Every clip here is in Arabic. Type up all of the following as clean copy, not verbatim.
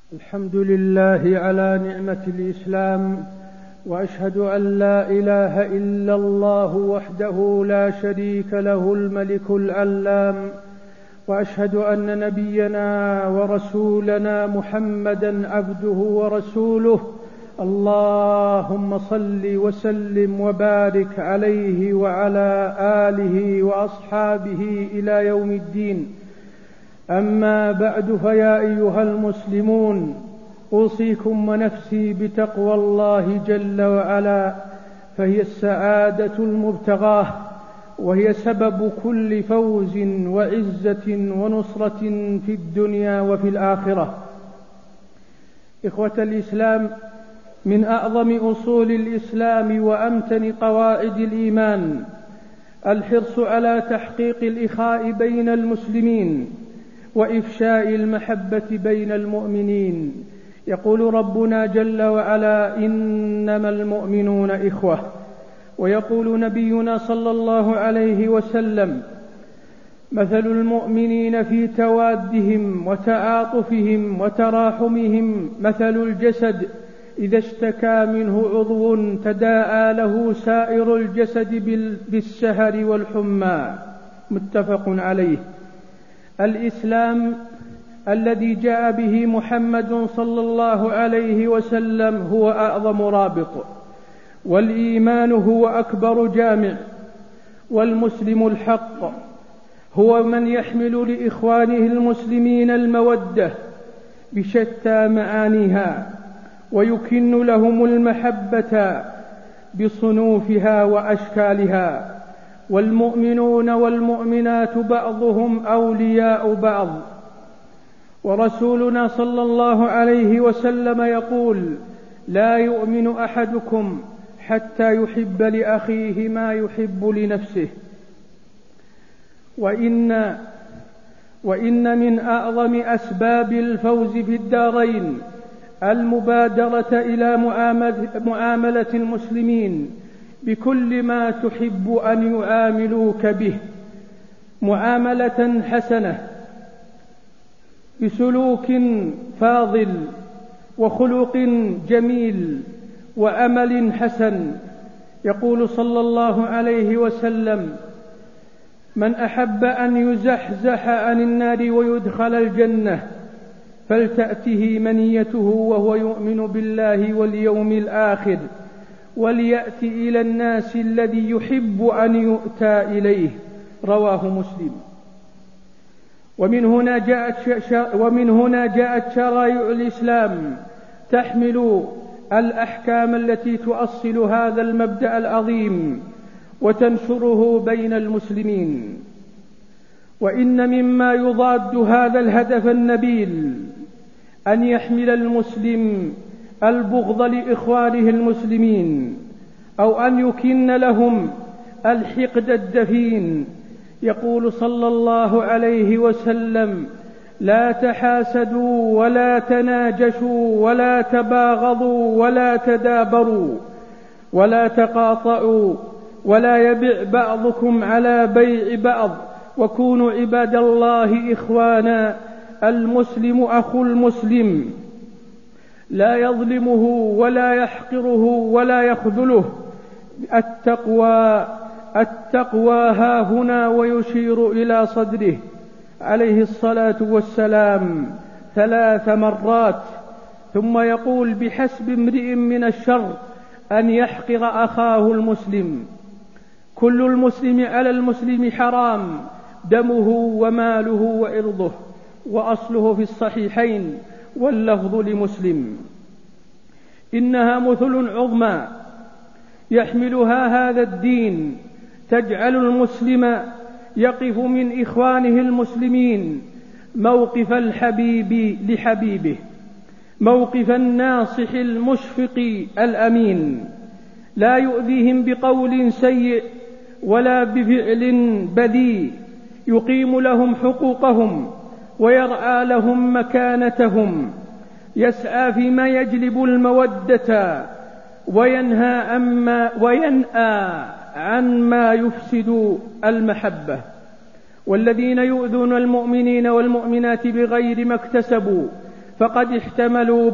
الحمد لله على نعمة الإسلام، وأشهد أن لا إله إلا الله وحده لا شريك له الملك العلام، وأشهد أن نبينا ورسولنا محمدا عبده ورسوله. اللهم صل وسلم وبارك عليه وعلى آله وأصحابه إلى يوم الدين. أما بعد، فيا أيها المسلمون، أوصيكم ونفسي بتقوى الله جل وعلا، فهي السعادة المبتغاة، وهي سبب كل فوز وعزة ونصرة في الدنيا وفي الآخرة. إخوة الإسلام، من أعظم أصول الإسلام وأمتن قواعد الإيمان الحرص على تحقيق الإخاء بين المسلمين وإفشاء المحبة بين المؤمنين. يقول ربنا جل وعلا: إنما المؤمنون إخوة. ويقول نبينا صلى الله عليه وسلم: مثل المؤمنين في توادهم وتعاطفهم وتراحمهم مثل الجسد إذا اشتكى منه عضو تداعى له سائر الجسد بالسهر والحمى. متفق عليه. الإسلام الذي جاء به محمد صلى الله عليه وسلم هو أعظم رابط، والإيمان هو أكبر جامع، والمسلم الحق هو من يحمل لإخوانه المسلمين المودة بشتى معانيها، ويكن لهم المحبة بصنوفها وأشكالها. والمؤمنون والمؤمنات بعضهم أولياء بعض. ورسولنا صلى الله عليه وسلم يقول: لا يؤمن أحدكم حتى يحب لأخيه ما يحب لنفسه. وإن من أعظم أسباب الفوز في الدارين المبادرة إلى معاملة المسلمين بكل ما تحب أن يعاملوك به معاملة حسنة، بسلوك فاضل وخلق جميل وأمل حسن. يقول صلى الله عليه وسلم: من أحب أن يزحزح عن النار ويدخل الجنة فلتأته منيته وهو يؤمن بالله واليوم الآخر، وليأتي إلى الناس الذي يحب أن يؤتى إليه. رواه مسلم. ومن هنا جاءت شرائع الإسلام تحمل الأحكام التي تؤصل هذا المبدأ العظيم وتنشره بين المسلمين. وإن مما يضاد هذا الهدف النبيل أن يحمل المسلم البغض لإخوانه المسلمين، أو أن يكن لهم الحقد الدفين. يقول صلى الله عليه وسلم: لا تحاسدوا ولا تناجشوا ولا تباغضوا ولا تدابروا ولا تقاطعوا ولا يبع بعضكم على بيع بعض، وكونوا عباد الله إخوانا. المسلم أخو المسلم، لا يظلمه ولا يحقره ولا يخذله. التقوى ها هنا، ويشير إلى صدره عليه الصلاة والسلام 3 مرات، ثم يقول: بحسب امرئ من الشر أن يحقر أخاه المسلم. كل المسلم على المسلم حرام، دمه وماله وعرضه. وأصله في الصحيحين، واللفظ لمسلم. إنها مثل عظمى يحملها هذا الدين، تجعل المسلم يقف من إخوانه المسلمين موقف الحبيب لحبيبه، موقف الناصح المشفق الأمين، لا يؤذيهم بقول سيء ولا بفعل بذيء، يقيم لهم حقوقهم ويرعى لهم مكانتهم، يسعى فيما يجلب المودة وينأى عن ما يفسد المحبة. والذين يؤذون المؤمنين والمؤمنات بغير ما اكتسبوا فقد احتملوا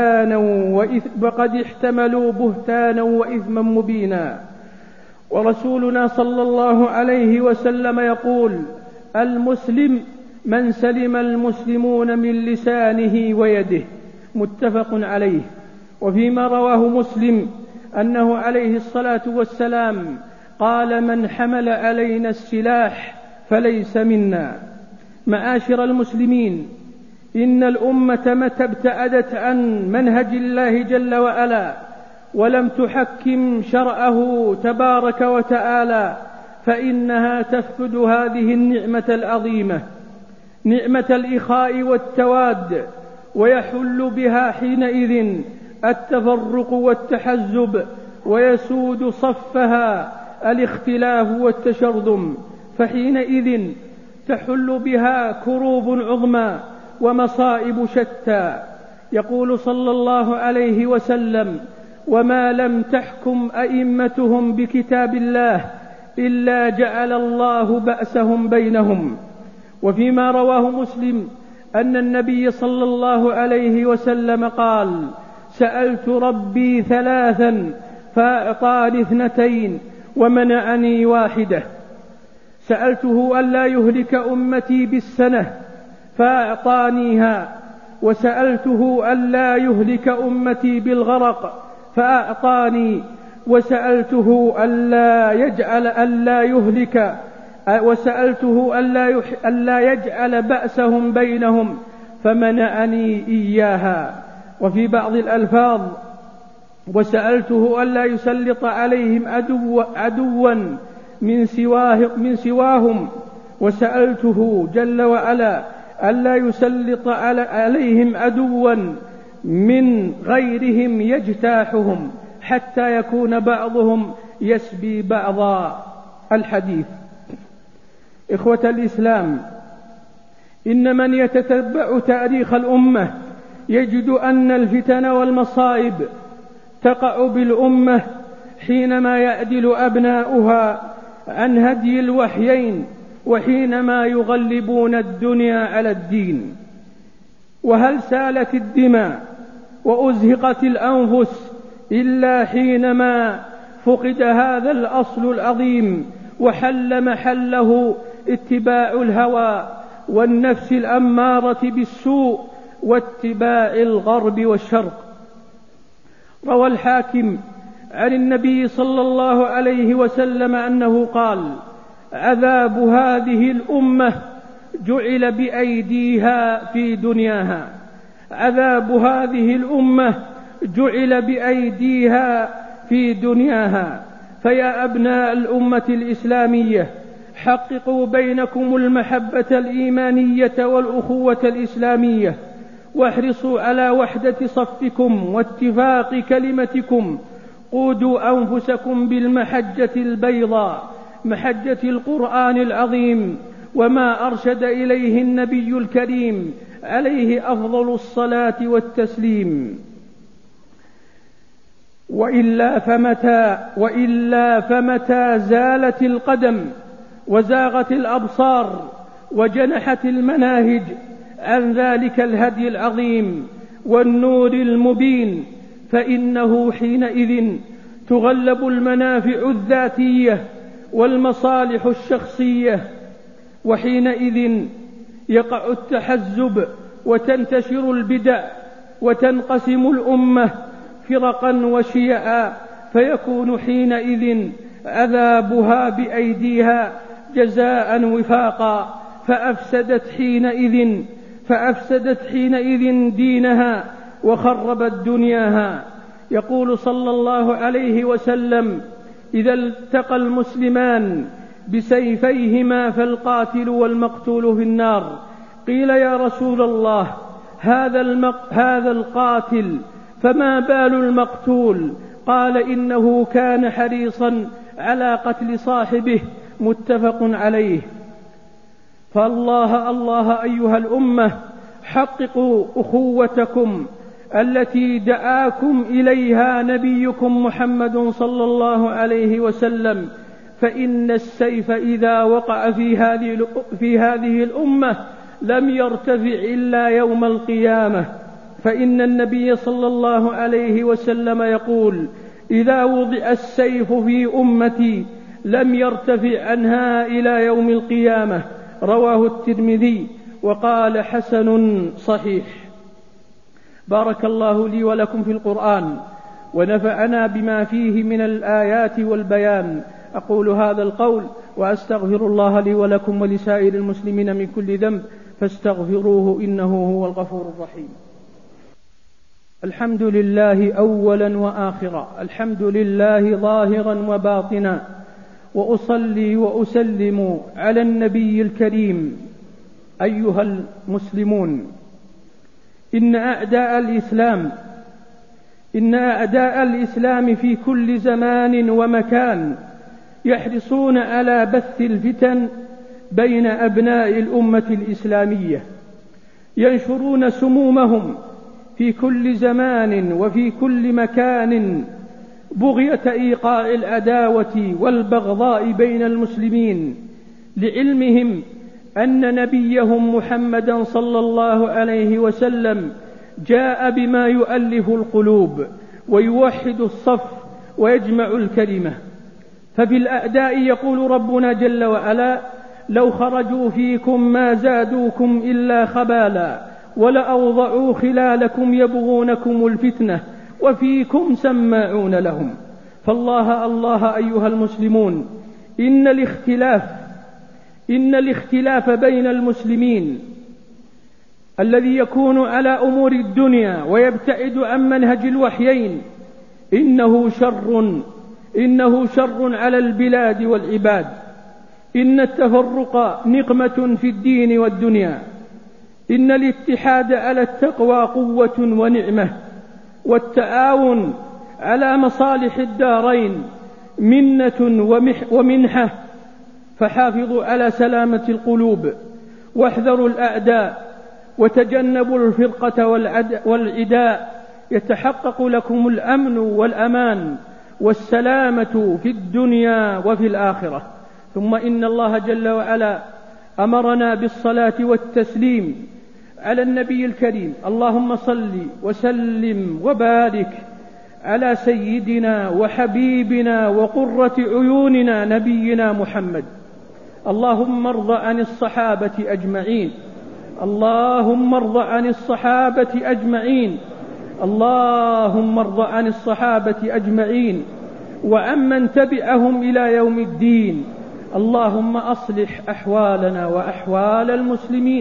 بهتانا وإثما مبينا. ورسولنا صلى الله عليه وسلم يقول: المسلم من سلم المسلمون من لسانه ويده، متفق عليه. وفيما رواه مسلم أنه عليه الصلاة والسلام قال: من حمل علينا السلاح فليس منا. معاشر المسلمين، إن الأمة متى ابتعدت عن منهج الله جل وعلا ولم تحكم شرعه تبارك وتعالى فإنها تفقد هذه النعمة العظيمة، نعمة الإخاء والتواد، ويحل بها حينئذ التفرق والتحزب، ويسود صفها الاختلاف والتشرذم، فحينئذ تحل بها كروب عظمى ومصائب شتى. يقول صلى الله عليه وسلم: وما لم تحكم أئمتهم بكتاب الله إلا جعل الله بأسهم بينهم. وفيما رواه مسلم أن النبي صلى الله عليه وسلم قال: سألت ربي ثلاثا فأعطاني 2 ومنعني 1. سألته ألا يهلك أمتي بالسنة فأعطانيها، وسألته ألا يهلك أمتي بالغرق فأعطاني، وسألته ألا يجعل بأسهم بينهم فمنعني إياها. وفي بعض الألفاظ: وسألته ألا يسلط عليهم عدوا من سواهم، وسألته جل وعلا ألا يسلط عليهم عدوا من غيرهم يجتاحهم حتى يكون بعضهم يسبي بعضا. الحديث. إخوة الإسلام، إن من يتتبع تاريخ الأمة يجد أن الفتن والمصائب تقع بالأمة حينما يعدل أبناؤها عن هدي الوحيين، وحينما يغلبون الدنيا على الدين. وهل سالت الدماء وأزهقت الأنفس إلا حينما فقد هذا الأصل العظيم وحل محله اتباع الهوى والنفس الأمارة بالسوء واتباع الغرب والشرق. روى الحاكم عن النبي صلى الله عليه وسلم أنه قال: عذاب هذه الأمة جعل بأيديها في دنياها، عذاب هذه الأمة جعل بأيديها في دنياها. فيا أبناء الأمة الإسلامية، حققوا بينكم المحبة الإيمانية والأخوة الإسلامية، واحرصوا على وحدة صفكم واتفاق كلمتكم. قودوا أنفسكم بالمحجة البيضاء، محجة القرآن العظيم، وما أرشد إليه النبي الكريم عليه أفضل الصلاة والتسليم. وإلا فمتى زالت القدم وزاغت الأبصار وجنحت المناهج عن ذلك الهدي العظيم والنور المبين، فإنه حينئذ تغلب المنافع الذاتية والمصالح الشخصية، وحينئذ يقع التحزب وتنتشر البدع وتنقسم الأمة فرقا وشيعا، فيكون حينئذ عذابها بأيديها جزاء وفاقا، فأفسدت حينئذ دينها وخربت دنياها. يقول صلى الله عليه وسلم: إذا التقى المسلمان بسيفيهما فالقاتل والمقتول في النار. قيل: يا رسول الله، هذا القاتل، فما بال المقتول؟ قال: إنه كان حريصا على قتل صاحبه. متفق عليه. فالله الله أيها الأمة، حققوا أخوتكم التي دعاكم إليها نبيكم محمد صلى الله عليه وسلم، فإن السيف إذا وقع في هذه الأمة لم يرتفع إلا يوم القيامة. فإن النبي صلى الله عليه وسلم يقول: إذا وضع السيف في أمتي لم يرتفع عنها إلى يوم القيامة. رواه الترمذي وقال: حسن صحيح. بارك الله لي ولكم في القرآن ونفعنا بما فيه من الآيات والبيان. أقول هذا القول وأستغفر الله لي ولكم ولسائر المسلمين من كل ذنب فاستغفروه إنه هو الغفور الرحيم. الحمد لله أولا وآخرا، الحمد لله ظاهرا وباطنا، وأصلي وأسلم على النبي الكريم. أيها المسلمون، إن أعداء الإسلام في كل زمان ومكان يحرصون على بث الفتن بين أبناء الأمة الإسلامية، ينشرون سمومهم في كل زمان وفي كل مكان بغية إيقاع العداوة والبغضاء بين المسلمين، لعلمهم أن نبيهم محمدا صلى الله عليه وسلم جاء بما يؤلف القلوب ويوحد الصف ويجمع الكلمة. ففي الأعداء يقول ربنا جل وعلا: لو خرجوا فيكم ما زادوكم إلا خبالا ولأوضعوا خلالكم يبغونكم الفتنة وفيكم سماعون لهم. فالله الله أيها المسلمون، إن الاختلاف بين المسلمين الذي يكون على أمور الدنيا ويبتعد عن منهج الوحيين إنه شر على البلاد والعباد. إن التفرق نقمة في الدين والدنيا، إن الاتحاد على التقوى قوة ونعمة، والتعاون على مصالح الدارين منة ومنحة. فحافظوا على سلامة القلوب واحذروا الأعداء وتجنبوا الفرقة والعداء، يتحقق لكم الأمن والأمان والسلامة في الدنيا وفي الآخرة. ثم إن الله جل وعلا أمرنا بالصلاة والتسليم على النبي الكريم. اللهم صل وسلم وبارك على سيدنا وحبيبنا وقرة عيوننا نبينا محمد. اللهم ارض عن الصحابة أجمعين، اللهم ارض عن الصحابة أجمعين، اللهم ارض عن الصحابة أجمعين وعمن تبعهم إلى يوم الدين. اللهم أصلح أحوالنا وأحوال المسلمين،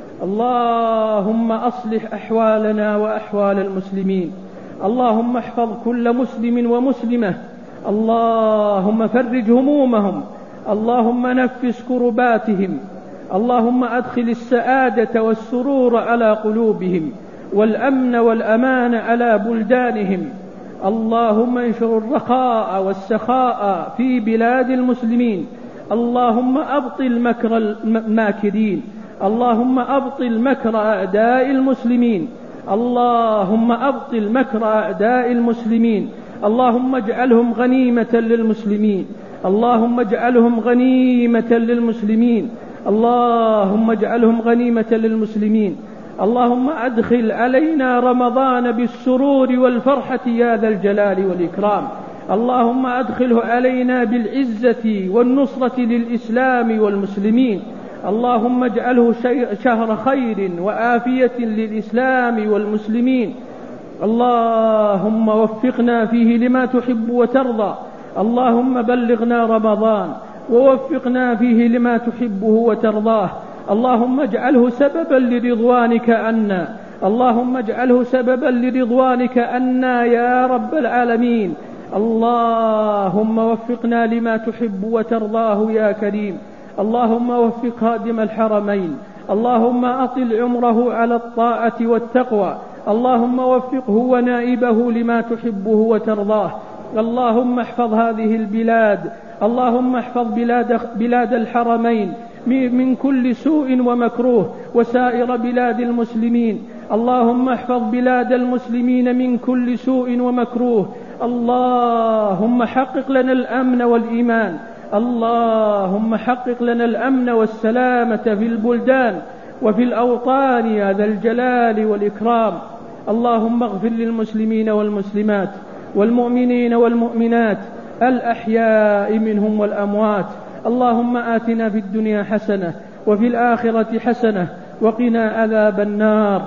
اللهم أصلح أحوالنا وأحوال المسلمين. اللهم احفظ كل مسلم ومسلمة، اللهم فرج همومهم، اللهم نفس كرباتهم، اللهم أدخل السعادة والسرور على قلوبهم والأمن والأمان على بلدانهم. اللهم انشر الرخاء والسخاء في بلاد المسلمين. اللهم أبطل مكر الماكرين، اللهم أبطل مكر أعداء المسلمين، اللهم أبطل مكر أعداء المسلمين. اللهم اجعلهم غنيمة للمسلمين، اللهم اجعلهم غنيمة للمسلمين، اللهم اجعلهم غنيمة للمسلمين. اللهم أدخل علينا رمضان بالسرور والفرحة يا ذا الجلال والإكرام. اللهم أدخله علينا بالعزة والنصرة للإسلام والمسلمين. اللهم اجعله شهر خير وآفية للإسلام والمسلمين. اللهم وفقنا فيه لما تحب وترضى. اللهم بلغنا رمضان ووفقنا فيه لما تحبه وترضاه. اللهم اجعله سببا لرضوانك عنا، اللهم اجعله سببا لرضوانك عنا يا رب العالمين. اللهم وفقنا لما تحب وترضاه يا كريم. اللهم وفق خادم الحرمين، اللهم أطل عمره على الطاعة والتقوى، اللهم وفقه ونائبه لما تحبه وترضاه. اللهم احفظ هذه البلاد، اللهم احفظ بلاد الحرمين من كل سوء ومكروه وسائر بلاد المسلمين. اللهم احفظ بلاد المسلمين من كل سوء ومكروه. اللهم حقق لنا الأمن والإيمان، اللهم حقق لنا الأمن والسلامة في البلدان وفي الأوطان يا ذا الجلال والإكرام. اللهم اغفر للمسلمين والمسلمات والمؤمنين والمؤمنات الأحياء منهم والأموات. اللهم آتنا في الدنيا حسنة وفي الآخرة حسنة وقنا عذاب النار.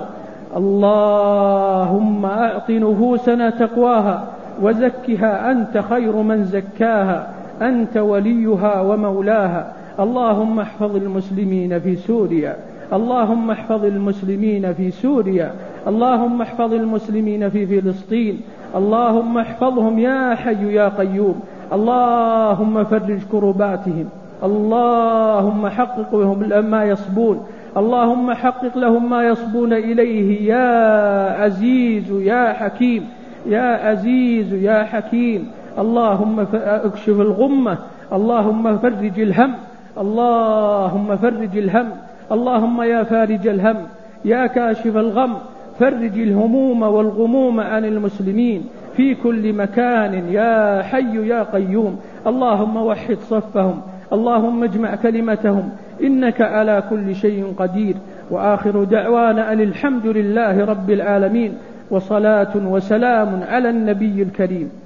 اللهم أعط نفوسنا تقواها وزكها أنت خير من زكاها، أنت وليها ومولاها. اللهم احفظ المسلمين في سوريا، اللهم احفظ المسلمين في سوريا، اللهم احفظ المسلمين في فلسطين، اللهم احفظهم يا حي يا قيوم. اللهم فرج كرباتهم، اللهم حقق لهم ما يصبون، اللهم حقق لهم ما يصبون إليه يا عزيز يا حكيم، يا عزيز يا حكيم. اللهم اكشف الغمة، اللهم فرج الهم، اللهم فرج الهم. اللهم يا فارج الهم يا كاشف الغم، فرج الهموم والغموم عن المسلمين في كل مكان يا حي يا قيوم. اللهم وحد صفهم، اللهم اجمع كلمتهم، إنك على كل شيء قدير. وآخر دعوانا أن الحمد لله رب العالمين، وصلاة وسلام على النبي الكريم.